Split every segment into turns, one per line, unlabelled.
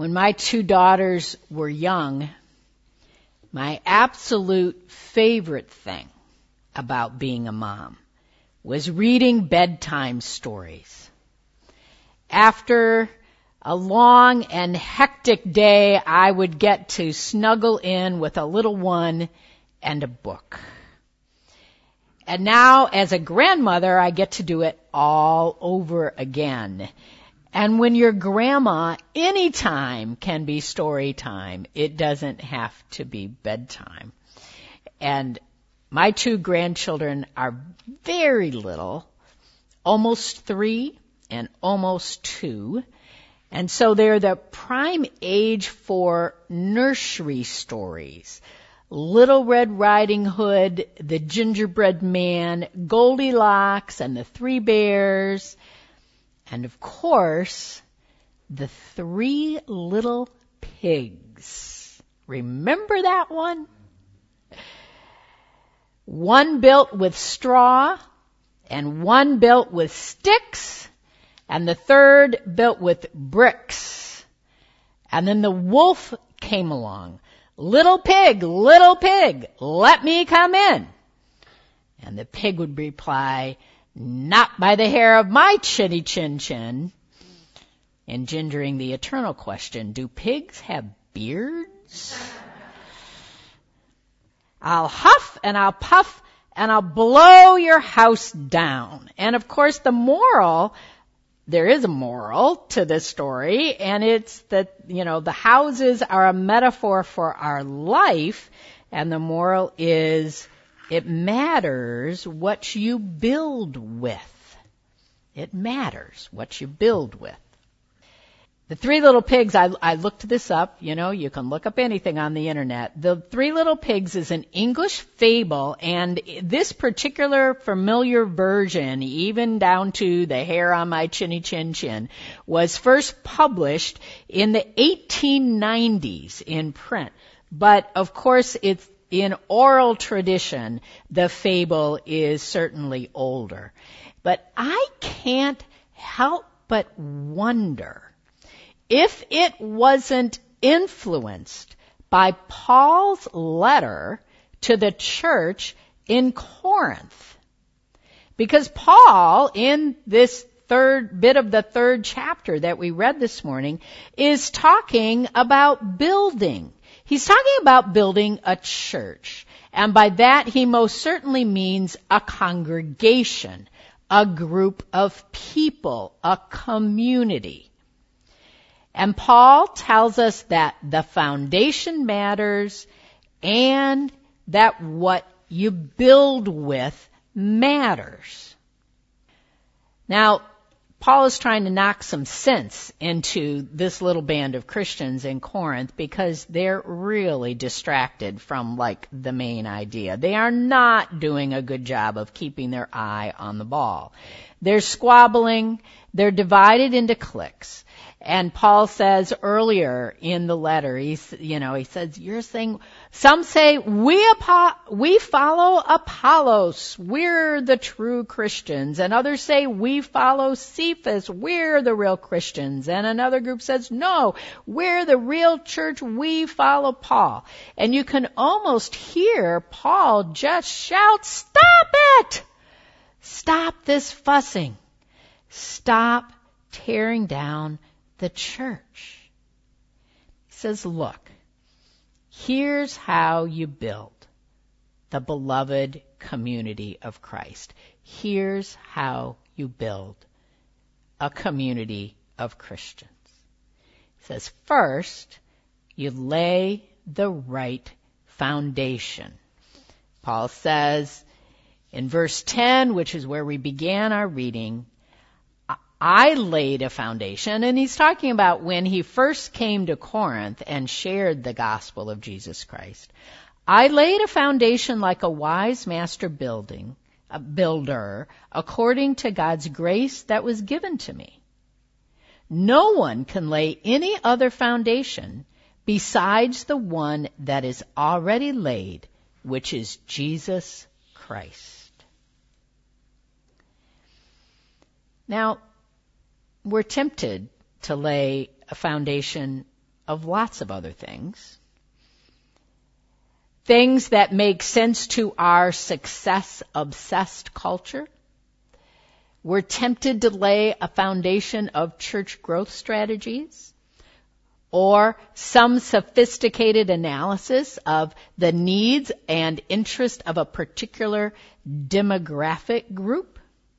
When my two daughters were young, my absolute favorite thing about being a mom was reading bedtime stories. After a long and hectic day, I would get to snuggle in with a little one and a book. And now, as a grandmother, I get to do it all over again. And when you're grandma, any time can be story time. It doesn't have to be bedtime. And my two grandchildren are very little, almost 3 and almost 2. And so they're the prime age for nursery stories. Little Red Riding Hood, the Gingerbread Man, Goldilocks and the 3 Bears, and of course, the 3 Little Pigs. Remember that one? One built with straw, and one built with sticks, and the third built with bricks. And then the wolf came along. Little pig, let me come in. And the pig would reply, not by the hair of my chinny chin chin. Engendering the eternal question, do pigs have beards? I'll huff and I'll puff and I'll blow your house down. And of course the moral, there is a moral to this story, and it's that, the houses are a metaphor for our life, and the moral is it matters what you build with. It matters what you build with. The 3 Little Pigs, I looked this up. You can look up anything on the internet. The 3 Little Pigs is an English fable, and this particular familiar version, even down to the hair on my chinny chin chin, was first published in the 1890s in print. But of course, it's in oral tradition. The fable is certainly older. But I can't help but wonder if it wasn't influenced by Paul's letter to the church in Corinth. Because Paul, in this third bit of the 3rd chapter that we read this morning, is talking about building. He's talking about building a church. And by that, he most certainly means a congregation, a group of people, a community. And Paul tells us that the foundation matters and that what you build with matters. Now, Paul is trying to knock some sense into this little band of Christians in Corinth because they're really distracted from the main idea. They are not doing a good job of keeping their eye on the ball. They're squabbling. They're divided into cliques. And Paul says earlier in the letter, he says, you're saying, some say we follow Apollos, we're the true Christians. And others say we follow Cephas, we're the real Christians. And another group says, no, we're the real church, we follow Paul. And you can almost hear Paul just shout, stop it! Stop this fussing. Stop tearing down the church. He says, look, here's how you build the beloved community of Christ. Here's how you build a community of Christians. He says, first, you lay the right foundation. Paul says in verse 10, which is where we began our reading, I laid a foundation, and he's talking about when he first came to Corinth and shared the gospel of Jesus Christ. I laid a foundation like a wise master builder, according to God's grace that was given to me. No one can lay any other foundation besides the one that is already laid, which is Jesus Christ. Now, we're tempted to lay a foundation of lots of other things. Things that make sense to our success-obsessed culture. We're tempted to lay a foundation of church growth strategies or some sophisticated analysis of the needs and interest of a particular demographic group.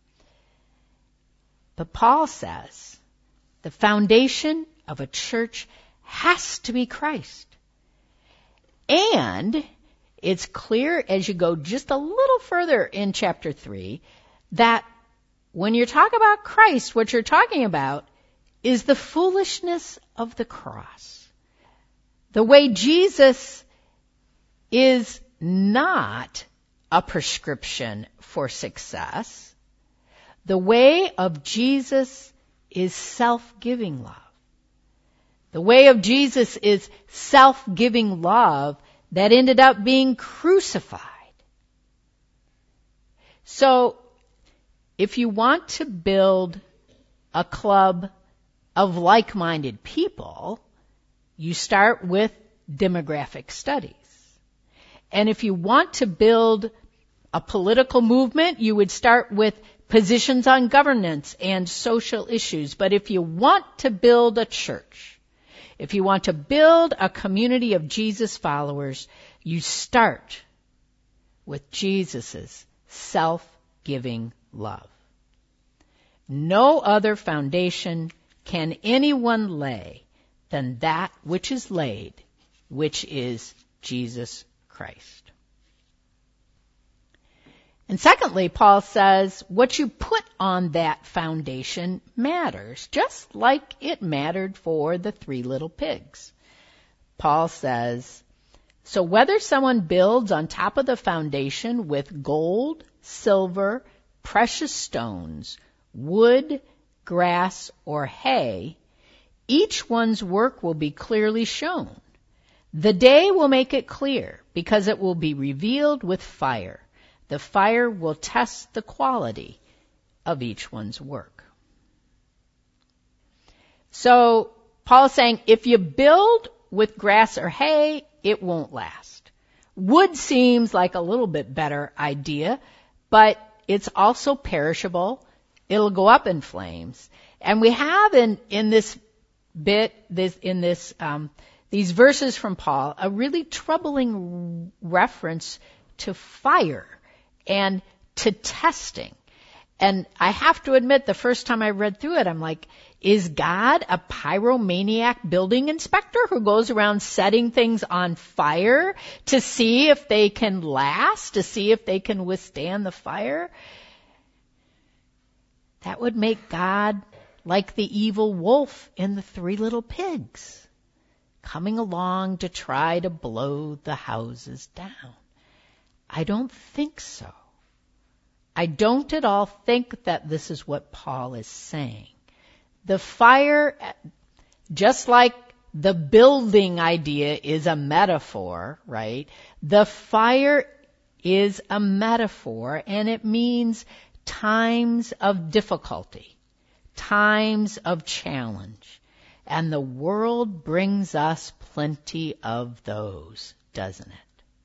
But Paul says the foundation of a church has to be Christ. And it's clear as you go just a little further in chapter 3 that when you talk about Christ, what you're talking about is the foolishness of the cross. The way Jesus is not a prescription for success. The way of Jesus is self-giving love. The way of Jesus is self-giving love that ended up being crucified. So, if you want to build a club of like-minded people, you start with demographic studies. And if you want to build a political movement, you would start with positions on governance and social issues. But if you want to build a church, if you want to build a community of Jesus followers, you start with Jesus' self-giving love. No other foundation can anyone lay than that which is laid, which is Jesus Christ. And secondly, Paul says, what you put on that foundation matters, just like it mattered for the 3 little pigs. Paul says, so whether someone builds on top of the foundation with gold, silver, precious stones, wood, grass, or hay, each one's work will be clearly shown. The day will make it clear, because it will be revealed with fire. The fire will test the quality of each one's work. So, Paul's saying, if you build with grass or hay, it won't last. Wood seems like a little bit better idea, but it's also perishable. It'll go up in flames. And we have in this bit, these verses from Paul, a really troubling reference to fire and to testing. And I have to admit, the first time I read through it, I'm like, is God a pyromaniac building inspector who goes around setting things on fire to see if they can last, to see if they can withstand the fire? That would make God like the evil wolf in the 3 little pigs, coming along to try to blow the houses down. I don't think so. I don't at all think that this is what Paul is saying. The fire, just like the building idea is a metaphor, right? The fire is a metaphor, and it means times of difficulty, times of challenge. And the world brings us plenty of those, doesn't it?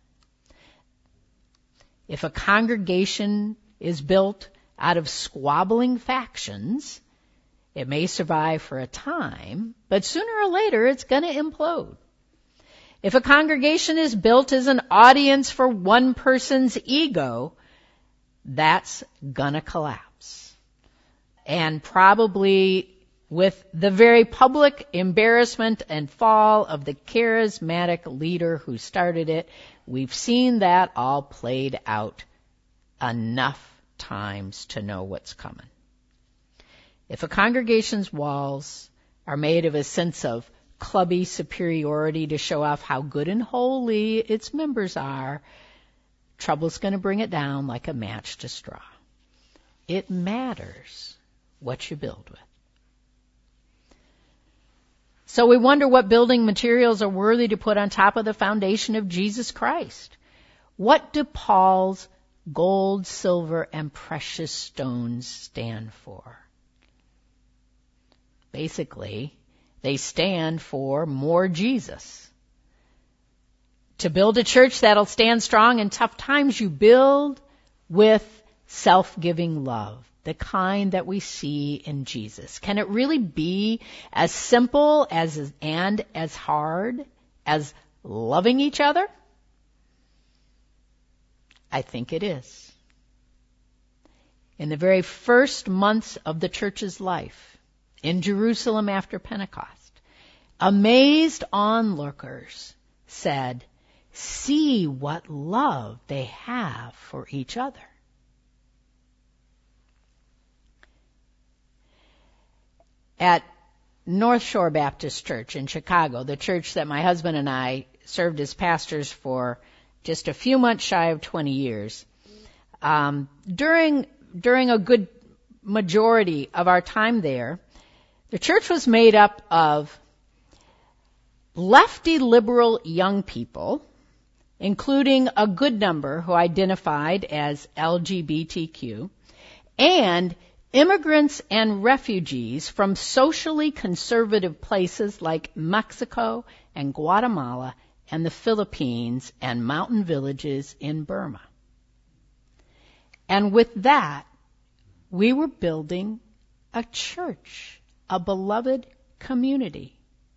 If a congregation is built out of squabbling factions, it may survive for a time, but sooner or later it's going to implode. If a congregation is built as an audience for one person's ego, that's going to collapse. And probably with the very public embarrassment and fall of the charismatic leader who started it, we've seen that all played out enough times to know what's coming. If a congregation's walls are made of a sense of clubby superiority to show off how good and holy its members are, trouble's going to bring it down like a match to straw. It matters what you build with. So we wonder what building materials are worthy to put on top of the foundation of Jesus Christ. What do Paul's gold, silver, and precious stones stand for? Basically, They stand for more Jesus. To build a church that'll stand strong in tough times, you build with self-giving love, the kind that we see in Jesus. Can it really be as simple and as hard as loving each other? I think it is. In the very first months of the church's life in Jerusalem after Pentecost, amazed onlookers said, "See what love they have for each other." At North Shore Baptist Church in Chicago, the church that my husband and I served as pastors for just a few months shy of 20 years, during a good majority of our time there, the church was made up of lefty liberal young people, including a good number who identified as LGBTQ, and immigrants and refugees from socially conservative places like Mexico and Guatemala and the Philippines and mountain villages in Burma. And with that, we were building a church, a beloved community.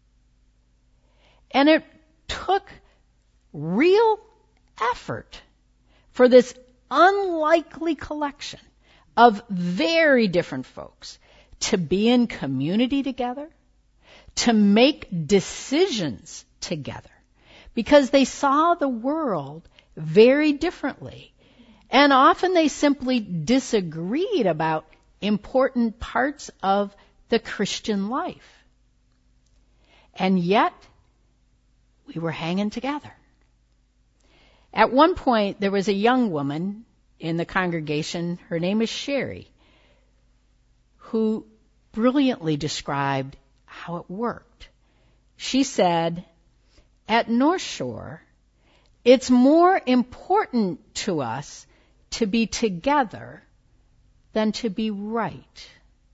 And it took real effort for this unlikely collection of very different folks to be in community together, to make decisions together, because they saw the world very differently. And often they simply disagreed about important parts of the Christian life. And yet, we were hanging together. At one point, there was a young woman in the congregation, her name is Sherry, who brilliantly described how it worked. She said, "At North Shore, it's more important to us to be together than to be right."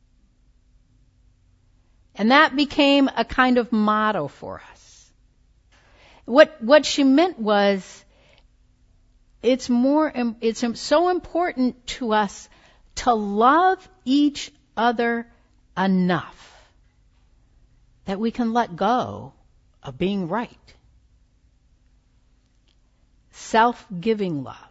And that became a kind of motto for us. What she meant was, it's so important to us to love each other enough that we can let go of being right. Self-giving love.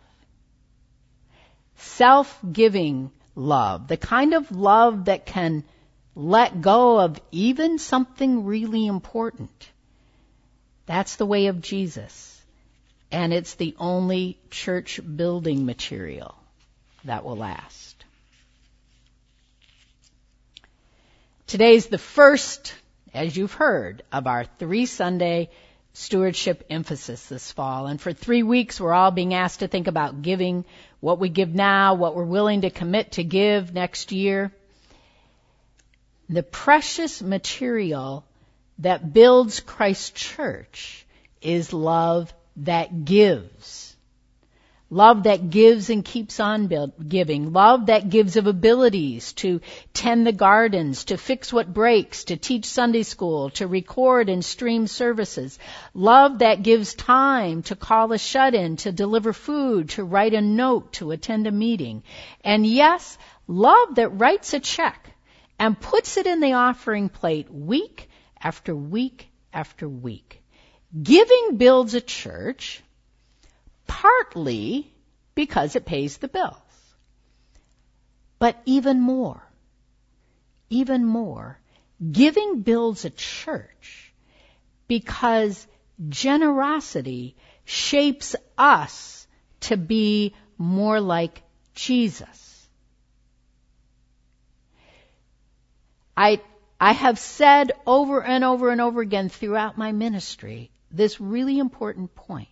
Self-giving love. The kind of love that can let go of even something really important. That's the way of Jesus. And it's the only church building material that will last. Today's the first, as you've heard, of our 3-Sunday stewardship emphasis this fall. And for 3 weeks, we're all being asked to think about giving, what we give now, what we're willing to commit to give next year. The precious material that builds Christ's church is love that gives. Love that gives and keeps on giving. Love that gives of abilities to tend the gardens, to fix what breaks, to teach Sunday school, to record and stream services. Love that gives time to call a shut-in, to deliver food, to write a note, to attend a meeting. And yes, love that writes a check and puts it in the offering plate week after week after week. Giving builds a church, partly because it pays the bills. But even more, giving builds a church because generosity shapes us to be more like Jesus. I have said over and over and over again throughout my ministry this really important point.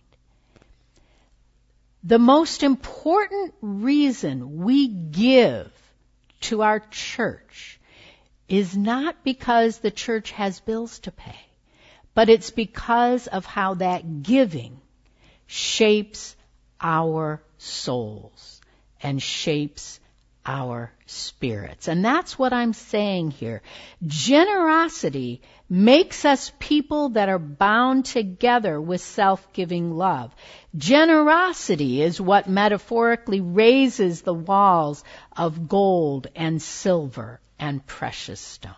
The most important reason we give to our church is not because the church has bills to pay, but it's because of how that giving shapes our souls and shapes our spirits. And that's what I'm saying here. Generosity makes us people that are bound together with self-giving love. Generosity is what metaphorically raises the walls of gold and silver and precious stones.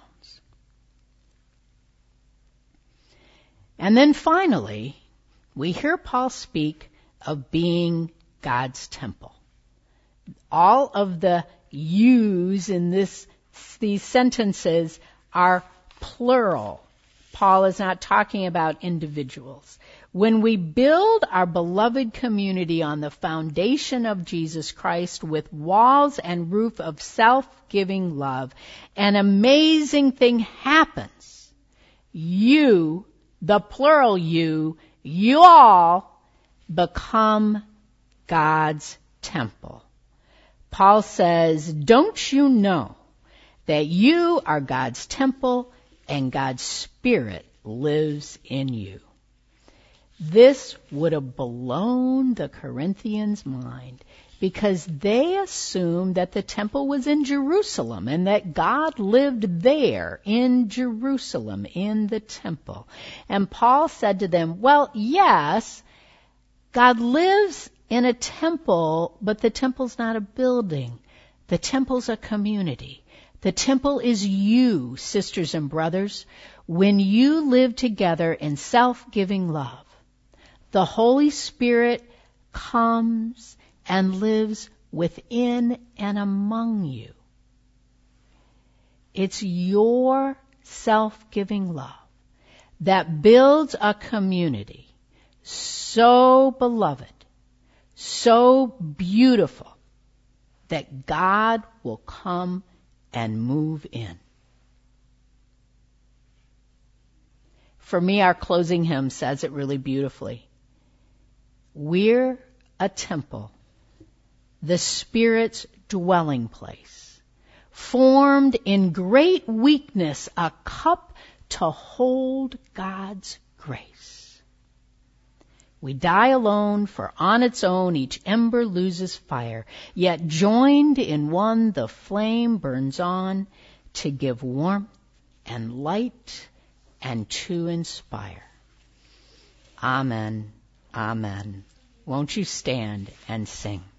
And then finally, we hear Paul speak of being God's temple. All of the yous in these sentences are plural. Paul is not talking about individuals. When we build our beloved community on the foundation of Jesus Christ with walls and roof of self-giving love, an amazing thing happens. You, the plural you all become God's temple. Paul says, don't you know that you are God's temple and God's Spirit lives in you? This would have blown the Corinthians' mind because they assumed that the temple was in Jerusalem and that God lived there in Jerusalem in the temple. And Paul said to them, well, yes, God lives in a temple, but the temple's not a building. The temple's a community. The temple is you, sisters and brothers, when you live together in self-giving love. The Holy Spirit comes and lives within and among you. It's your self-giving love that builds a community so beloved, so beautiful, that God will come and move in. For me, our closing hymn says it really beautifully. We're a temple, the Spirit's dwelling place, formed in great weakness, a cup to hold God's grace. We die alone, for on its own each ember loses fire, yet joined in one the flame burns on to give warmth and light and to inspire. Amen. Amen. Won't you stand and sing?